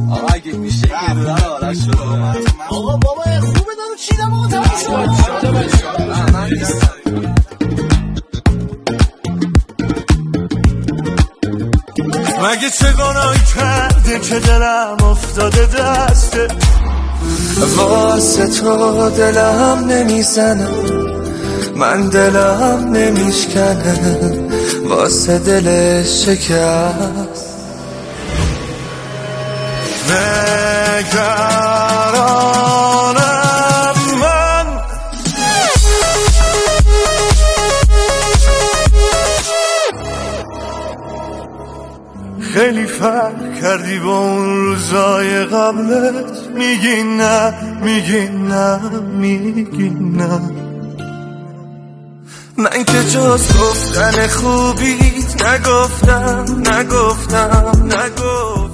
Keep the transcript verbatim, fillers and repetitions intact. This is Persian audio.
آقا اگه میشه یه دونه آرش شد. آقا بابا خوبه دارو چیدم آقا تمام شد. مگه چه گناهی کرده که دلم افتاده دسته، واسه تو دلم نمیزنه، من دلم نمیشکنه واسه دلش شکست. نگرانم من خیلی فرق کردی با اون روزای قبلت، میگی نه میگی نه میگی نه. من که جز گفتن خوبیت نگفتم نگفتم نگفتم